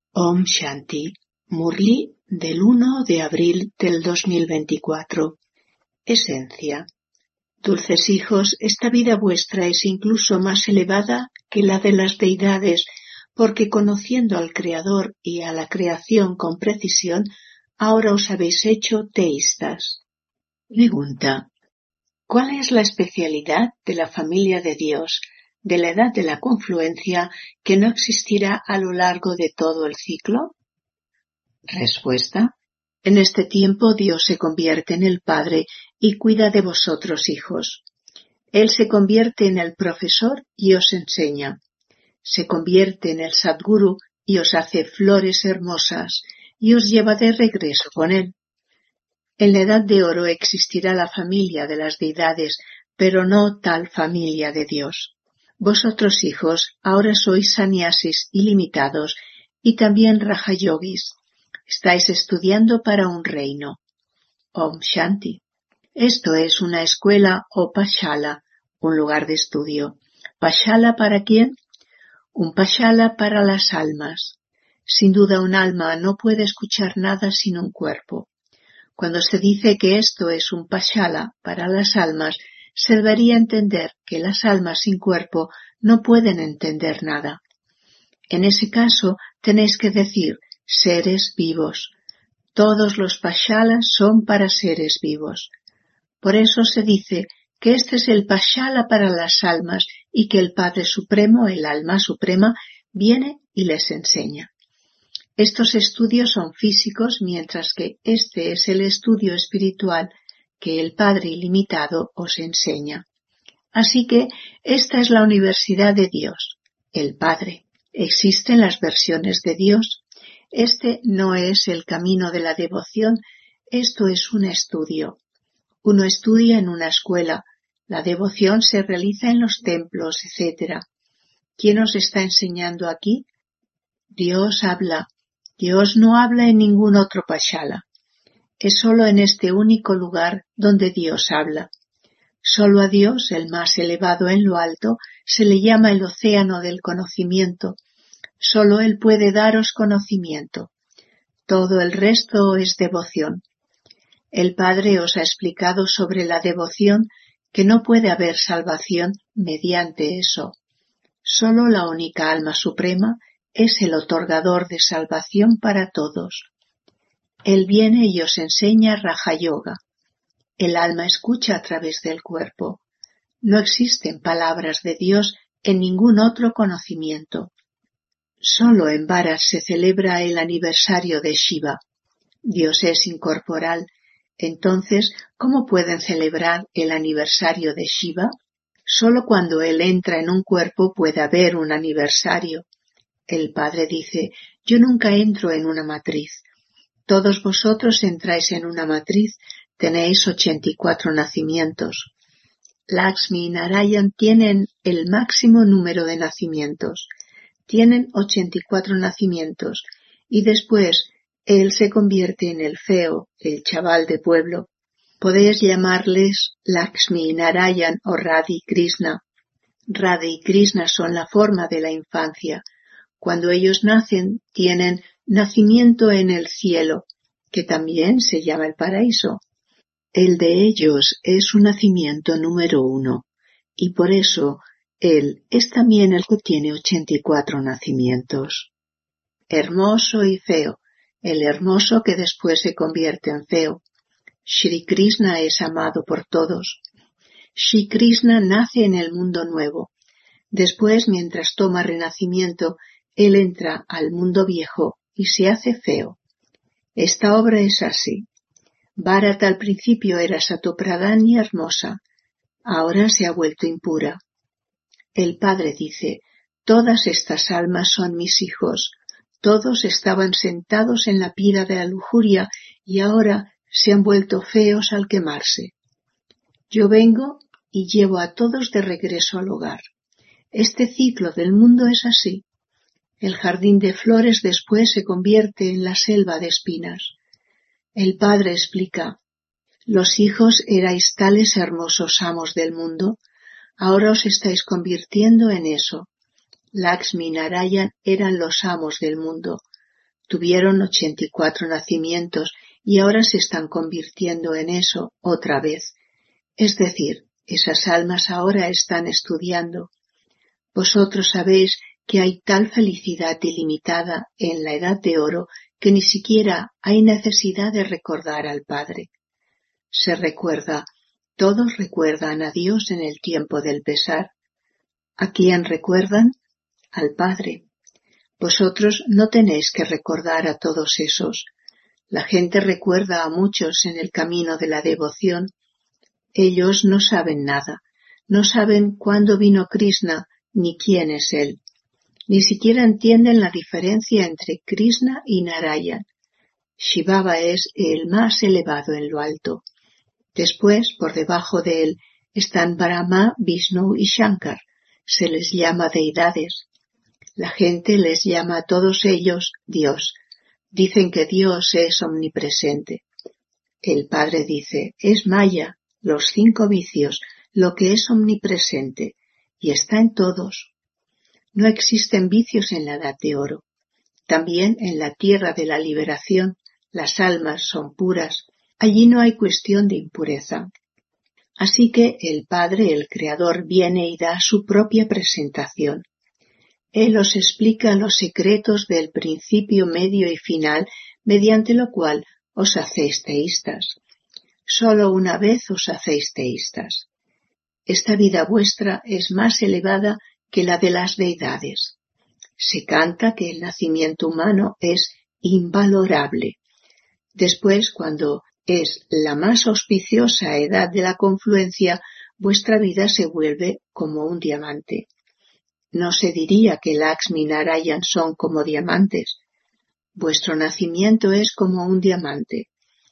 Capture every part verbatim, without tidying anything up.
Om Shanti, Murli del uno de abril del dos mil veinticuatro. Esencia. Dulces hijos, esta vida vuestra es incluso más elevada que la de las deidades, porque conociendo al Creador y a la creación con precisión, ahora os habéis hecho teístas. Pregunta. ¿Cuál es la especialidad de la familia de Dios, de la edad de la confluencia, que no existirá a lo largo de todo el ciclo? Respuesta. En este tiempo Dios se convierte en el Padre y cuida de vosotros, hijos. Él se convierte en el profesor y os enseña. Se convierte en el Sadguru y os hace flores hermosas y os lleva de regreso con él. En la edad de oro existirá la familia de las deidades, pero no tal familia de Dios. Vosotros, hijos, ahora sois sannyasis ilimitados y también raja yogis. Estáis estudiando para un reino. Om Shanti. Esto es una escuela o pashala, un lugar de estudio. ¿Pashala para quién? Un pashala para las almas. Sin duda un alma no puede escuchar nada sin un cuerpo. Cuando se dice que esto es un pashala para las almas, se debería entender que las almas sin cuerpo no pueden entender nada. En ese caso, tenéis que decir seres vivos. Todos los pashalas son para seres vivos. Por eso se dice que este es el pashala para las almas y que el Padre Supremo, el alma suprema, viene y les enseña. Estos estudios son físicos, mientras que este es el estudio espiritual que el Padre ilimitado os enseña. Así que esta es la universidad de Dios, el Padre. Existen las versiones de Dios. Este no es el camino de la devoción, esto es un estudio. Uno estudia en una escuela, la devoción se realiza en los templos, etcétera. ¿Quién os está enseñando aquí? Dios habla. Dios no habla en ningún otro pashala. Es solo en este único lugar donde Dios habla. Solo a Dios, el más elevado en lo alto, se le llama el océano del conocimiento. Solo Él puede daros conocimiento. Todo el resto es devoción. El Padre os ha explicado sobre la devoción que no puede haber salvación mediante eso. Solo la única alma suprema es el otorgador de salvación para todos. Él viene y os enseña Raja Yoga. El alma escucha a través del cuerpo. No existen palabras de Dios en ningún otro conocimiento. Solo en Varas se celebra el aniversario de Shiva. Dios es incorporal. Entonces, ¿cómo pueden celebrar el aniversario de Shiva? Solo cuando Él entra en un cuerpo puede haber un aniversario. El Padre dice, yo nunca entro en una matriz. Todos vosotros entráis en una matriz, tenéis ochenta y cuatro nacimientos. Lakshmi y Narayan tienen el máximo número de nacimientos. Tienen ochenta y cuatro nacimientos, y después Él se convierte en el feo, el chaval de pueblo. Podéis llamarles Lakshmi y Narayan o Radha y Krishna. Radha y Krishna son la forma de la infancia. Cuando ellos nacen, tienen nacimiento en el cielo, que también se llama el paraíso. El de ellos es un nacimiento número uno, y por eso Él es también el que tiene ochenta y cuatro nacimientos. Hermoso y feo, el hermoso que después se convierte en feo. Shri Krishna es amado por todos. Shri Krishna nace en el mundo nuevo. Después, mientras toma renacimiento, Él entra al mundo viejo y se hace feo. Esta obra es así. Bharata al principio era Satopradhan y hermosa. Ahora se ha vuelto impura. El Padre dice, todas estas almas son mis hijos. Todos estaban sentados en la pira de la lujuria y ahora se han vuelto feos al quemarse. Yo vengo y llevo a todos de regreso al hogar. Este ciclo del mundo es así. El jardín de flores después se convierte en la selva de espinas. El Padre explica, los hijos erais tales hermosos amos del mundo, ahora os estáis convirtiendo en eso. Lakshmi y Narayan eran los amos del mundo. Tuvieron ochenta y cuatro nacimientos y ahora se están convirtiendo en eso otra vez. Es decir, esas almas ahora están estudiando. Vosotros sabéis que hay tal felicidad ilimitada en la edad de oro que ni siquiera hay necesidad de recordar al Padre. Se recuerda, todos recuerdan a Dios en el tiempo del pesar. ¿A quién recuerdan? Al Padre. Vosotros no tenéis que recordar a todos esos. La gente recuerda a muchos en el camino de la devoción. Ellos no saben nada, no saben cuándo vino Krishna ni quién es él. Ni siquiera entienden la diferencia entre Krishna y Narayan. Shivaba es el más elevado en lo alto. Después, por debajo de él, están Brahma, Vishnu y Shankar. Se les llama deidades. La gente les llama a todos ellos Dios. Dicen que Dios es omnipresente. El Padre dice, es Maya, los cinco vicios, lo que es omnipresente, y está en todos. No existen vicios en la edad de oro. También en la tierra de la liberación, las almas son puras. Allí no hay cuestión de impureza. Así que el Padre, el Creador, viene y da su propia presentación. Él os explica los secretos del principio, medio y final, mediante lo cual os hacéis teístas. Solo una vez os hacéis teístas. Esta vida vuestra es más elevada que la de las deidades. Se canta que el nacimiento humano es invalorable. Después, cuando es la más auspiciosa edad de la confluencia, vuestra vida se vuelve como un diamante. No se diría que Lakshmi y Narayan son como diamantes. Vuestro nacimiento es como un diamante.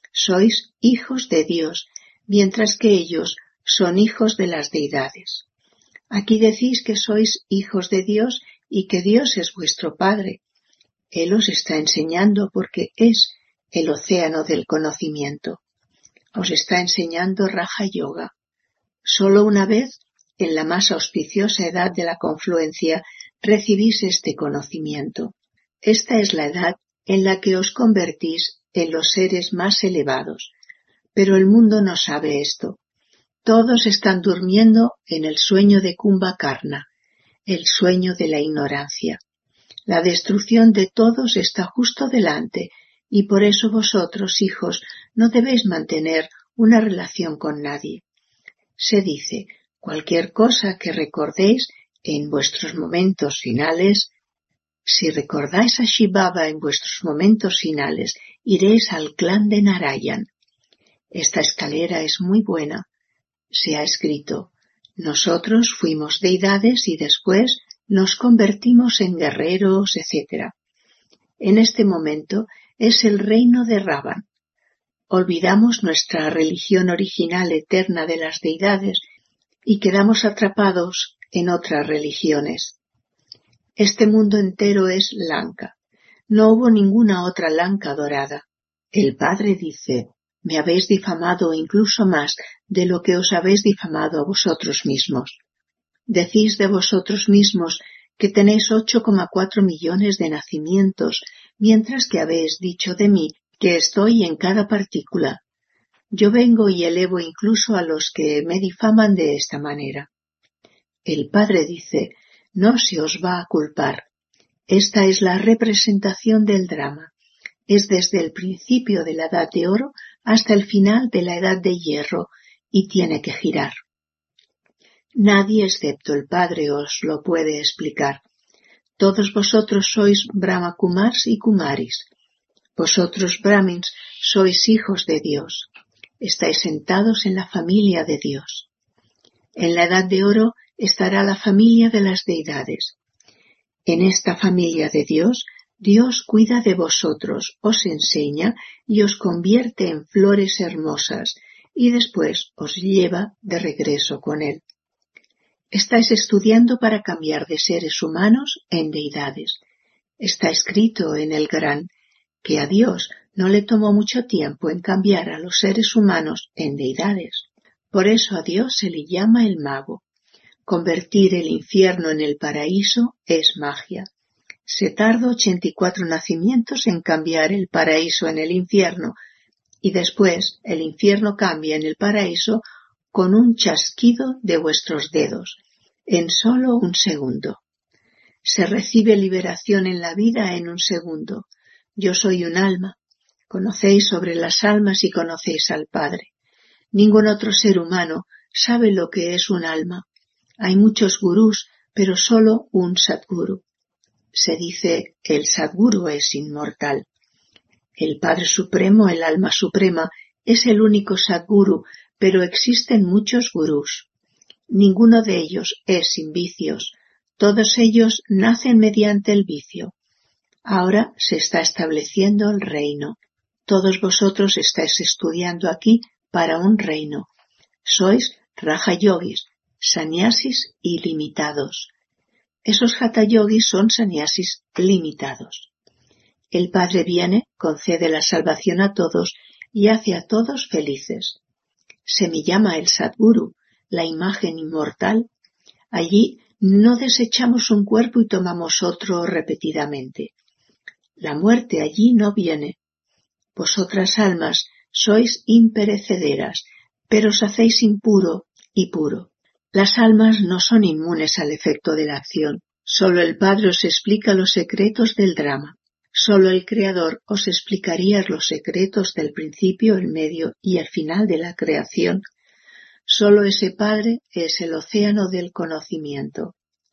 Sois hijos de Dios, mientras que ellos son hijos de las deidades. Aquí decís que sois hijos de Dios y que Dios es vuestro Padre. Él os está enseñando porque es el océano del conocimiento. Os está enseñando Raja Yoga. Solo una vez, en la más auspiciosa edad de la confluencia, recibís este conocimiento. Esta es la edad en la que os convertís en los seres más elevados. Pero el mundo no sabe esto. Todos están durmiendo en el sueño de Kumbhakarna, el sueño de la ignorancia. La destrucción de todos está justo delante, y por eso vosotros, hijos, no debéis mantener una relación con nadie. Se dice, cualquier cosa que recordéis en vuestros momentos finales, si recordáis a Shivaba en vuestros momentos finales, iréis al clan de Narayan. Esta escalera es muy buena. Se ha escrito, nosotros fuimos deidades y después nos convertimos en guerreros, etcétera. En este momento es el reino de Ravan. Olvidamos nuestra religión original eterna de las deidades y quedamos atrapados en otras religiones. Este mundo entero es Lanka. No hubo ninguna otra Lanka dorada. El Padre dice, me habéis difamado incluso más de lo que os habéis difamado a vosotros mismos. Decís de vosotros mismos que tenéis ocho coma cuatro millones de nacimientos, mientras que habéis dicho de mí que estoy en cada partícula. Yo vengo y elevo incluso a los que me difaman de esta manera. El Padre dice, no se os va a culpar. Esta es la representación del drama. Es desde el principio de la Edad de Oro hasta el final de la Edad de Hierro, y tiene que girar. Nadie excepto el Padre os lo puede explicar. Todos vosotros sois Brahma Kumars y Kumaris. Vosotros, Brahmins, sois hijos de Dios. Estáis sentados en la familia de Dios. En la Edad de Oro estará la familia de las deidades. En esta familia de Dios, Dios cuida de vosotros, os enseña y os convierte en flores hermosas, y después os lleva de regreso con Él. Estáis estudiando para cambiar de seres humanos en deidades. Está escrito en el Gran que a Dios no le tomó mucho tiempo en cambiar a los seres humanos en deidades. Por eso a Dios se le llama el mago. Convertir el infierno en el paraíso es magia. Se tarda ochenta y cuatro nacimientos en cambiar el paraíso en el infierno, y después el infierno cambia en el paraíso con un chasquido de vuestros dedos, en solo un segundo. Se recibe liberación en la vida en un segundo. Yo soy un alma. Conocéis sobre las almas y conocéis al Padre. Ningún otro ser humano sabe lo que es un alma. Hay muchos gurús, pero solo un Sadguru. Se dice, el Sadguru es inmortal. El Padre Supremo, el alma suprema, es el único Sadguru, pero existen muchos gurús. Ninguno de ellos es sin vicios. Todos ellos nacen mediante el vicio. Ahora se está estableciendo el reino. Todos vosotros estáis estudiando aquí para un reino. Sois Raja Yogis, sannyasis ilimitados. Esos Hatha Yogis son sannyasis limitados. El Padre viene, concede la salvación a todos y hace a todos felices. Se me llama el Sadguru, la imagen inmortal. Allí no desechamos un cuerpo y tomamos otro repetidamente. La muerte allí no viene. Vosotras almas sois imperecederas, pero os hacéis impuro y puro. Las almas no son inmunes al efecto de la acción. Solo el Padre os explica los secretos del drama. Solo el Creador os explicaría los secretos del principio, el medio y el final de la creación. Solo ese Padre es el océano del conocimiento.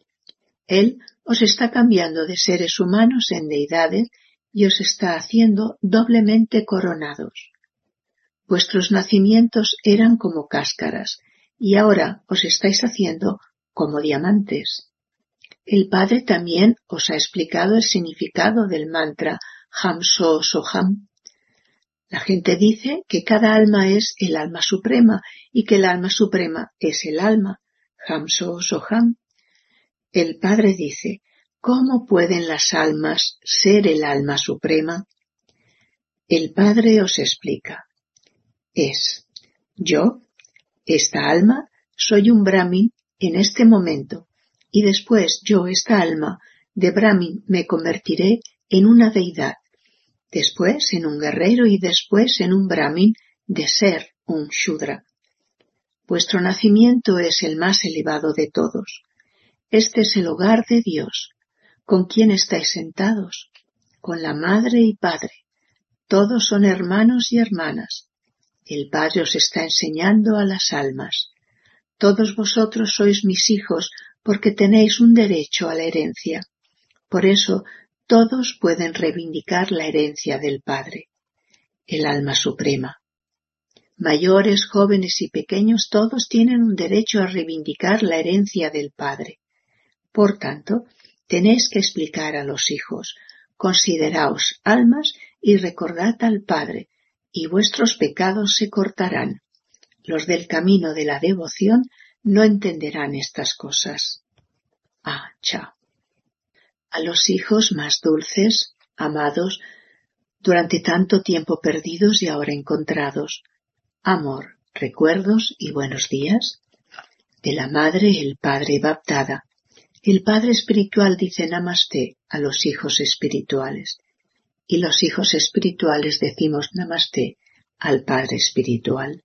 Él os está cambiando de seres humanos en deidades y os está haciendo doblemente coronados. Vuestros nacimientos eran como cáscaras y ahora os estáis haciendo como diamantes. El Padre también os ha explicado el significado del mantra Ham So Soham. La gente dice que cada alma es el alma suprema y que el alma suprema es el alma, Ham So Soham. El Padre dice, ¿cómo pueden las almas ser el alma suprema? El Padre os explica. Es, yo, esta alma, soy un Brahmin en este momento, y después yo, esta alma, de Brahmin me convertiré en una deidad, después en un guerrero y después en un Brahmin de ser un Shudra. Vuestro nacimiento es el más elevado de todos. Este es el hogar de Dios. ¿Con quién estáis sentados? Con la Madre y Padre. Todos son hermanos y hermanas. El Padre os está enseñando a las almas. Todos vosotros sois mis hijos porque tenéis un derecho a la herencia. Por eso todos pueden reivindicar la herencia del Padre, el alma suprema. Mayores, jóvenes y pequeños, todos tienen un derecho a reivindicar la herencia del Padre. Por tanto, tenéis que explicar a los hijos, consideraos almas y recordad al Padre, y vuestros pecados se cortarán. Los del camino de la devoción no entenderán estas cosas. Ah, chao. A los hijos más dulces, amados, durante tanto tiempo perdidos y ahora encontrados, amor, recuerdos y buenos días. De la Madre, el Padre Baptada. El Padre Espiritual dice Namaste a los hijos espirituales, y los hijos espirituales decimos Namaste al Padre Espiritual.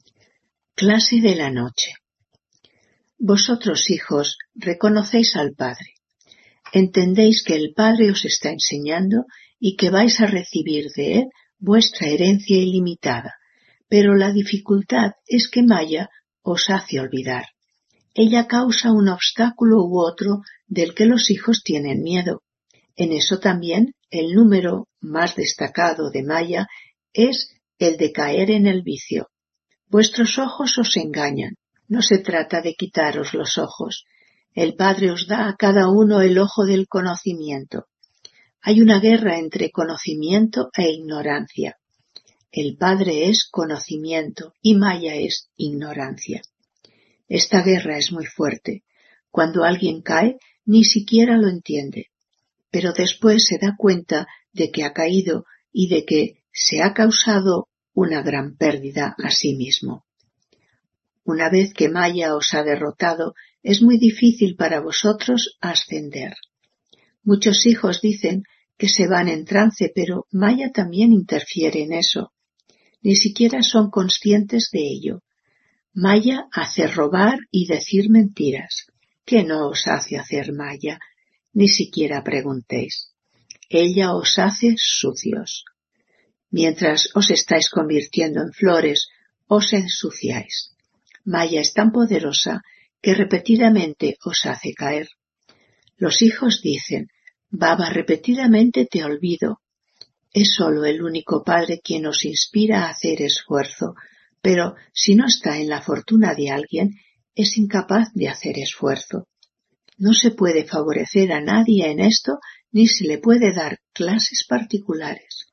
Clase de la noche. Vosotros, hijos, reconocéis al Padre. Entendéis que el Padre os está enseñando y que vais a recibir de Él vuestra herencia ilimitada, pero la dificultad es que Maya os hace olvidar. Ella causa un obstáculo u otro del que los hijos tienen miedo. En eso también el número más destacado de Maya es el de caer en el vicio. Vuestros ojos os engañan. No se trata de quitaros los ojos. El Padre os da a cada uno el ojo del conocimiento. Hay una guerra entre conocimiento e ignorancia. El Padre es conocimiento y Maya es ignorancia. Esta guerra es muy fuerte. Cuando alguien cae, ni siquiera lo entiende. Pero después se da cuenta de que ha caído y de que se ha causado una gran pérdida a sí mismo. Una vez que Maya os ha derrotado, es muy difícil para vosotros ascender. Muchos hijos dicen que se van en trance, pero Maya también interfiere en eso. Ni siquiera son conscientes de ello. Maya hace robar y decir mentiras. ¿Qué no os hace hacer Maya? Ni siquiera preguntéis. Ella os hace sucios. Mientras os estáis convirtiendo en flores, os ensuciáis. Maya es tan poderosa que repetidamente os hace caer. Los hijos dicen, Baba, repetidamente te olvido. Es solo el único padre quien os inspira a hacer esfuerzo, pero si no está en la fortuna de alguien, es incapaz de hacer esfuerzo. No se puede favorecer a nadie en esto, ni se le puede dar clases particulares.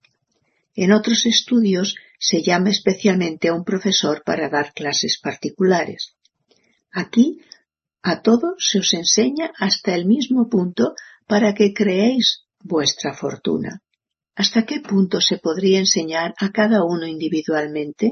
En otros estudios se llama especialmente a un profesor para dar clases particulares. Aquí a todos se os enseña hasta el mismo punto para que creéis vuestra fortuna. ¿Hasta qué punto se podría enseñar a cada uno individualmente?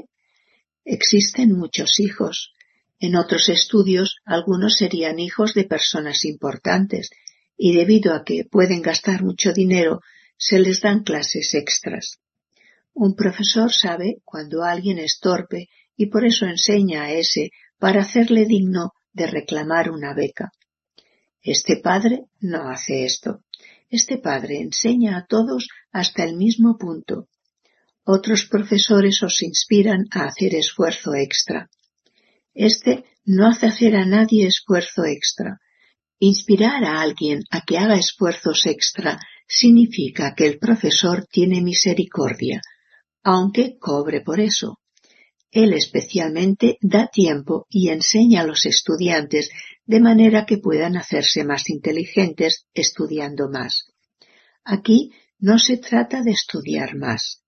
Existen muchos hijos. En otros estudios, algunos serían hijos de personas importantes, y debido a que pueden gastar mucho dinero, se les dan clases extras. Un profesor sabe cuando alguien es torpe y por eso enseña a ese para hacerle digno de reclamar una beca. Este padre no hace esto. Este padre enseña a todos hasta el mismo punto. Otros profesores os inspiran a hacer esfuerzo extra. Este no hace hacer a nadie esfuerzo extra. Inspirar a alguien a que haga esfuerzos extra significa que el profesor tiene misericordia, aunque cobre por eso. Él especialmente da tiempo y enseña a los estudiantes de manera que puedan hacerse más inteligentes estudiando más. Aquí no se trata de estudiar más.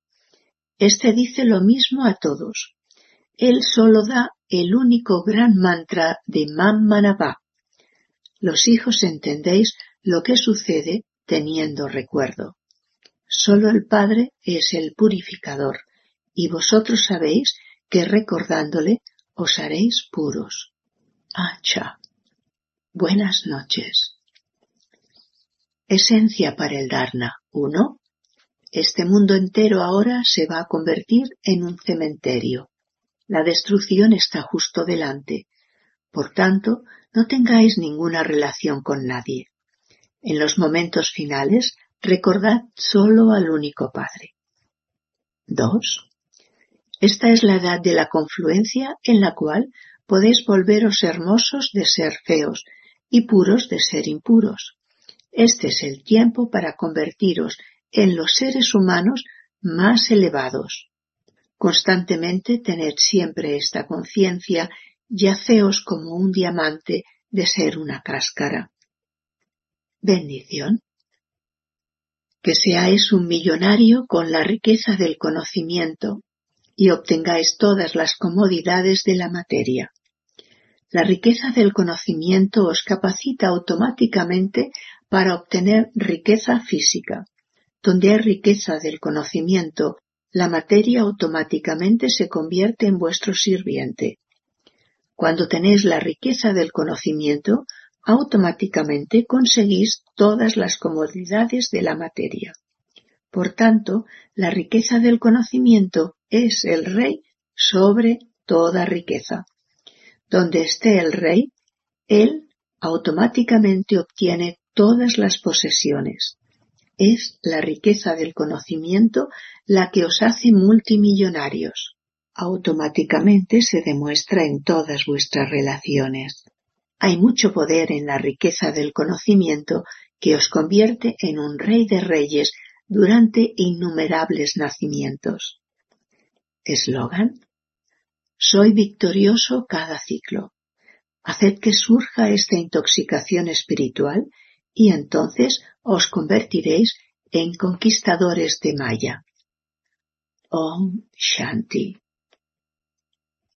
Este dice lo mismo a todos. Él solo da el único gran mantra de Mam Manabá. Los hijos entendéis lo que sucede teniendo recuerdo. Solo el Padre es el purificador, y vosotros sabéis que recordándole os haréis puros. Acha. Buenas noches. Esencia para el Dharna. uno. Este mundo entero ahora se va a convertir en un cementerio. La destrucción está justo delante. Por tanto, no tengáis ninguna relación con nadie. En los momentos finales, recordad solo al único Padre. dos. Esta es la edad de la confluencia en la cual podéis volveros hermosos de ser feos y puros de ser impuros. Este es el tiempo para convertiros en los seres humanos más elevados. Constantemente tened siempre esta conciencia y haceos como un diamante de ser una cáscara. Bendición. Que seáis un millonario con la riqueza del conocimiento y obtengáis todas las comodidades de la materia. La riqueza del conocimiento os capacita automáticamente para obtener riqueza física. Donde hay riqueza del conocimiento, la materia automáticamente se convierte en vuestro sirviente. Cuando tenéis la riqueza del conocimiento, automáticamente conseguís todas las comodidades de la materia. Por tanto, la riqueza del conocimiento es el rey sobre toda riqueza. Donde esté el rey, él automáticamente obtiene todas las posesiones. Es la riqueza del conocimiento la que os hace multimillonarios. Automáticamente se demuestra en todas vuestras relaciones. Hay mucho poder en la riqueza del conocimiento que os convierte en un rey de reyes durante innumerables nacimientos. Eslogan: soy victorioso cada ciclo. Haced que surja esta intoxicación espiritual y entonces os convertiréis en conquistadores de Maya. Om Shanti.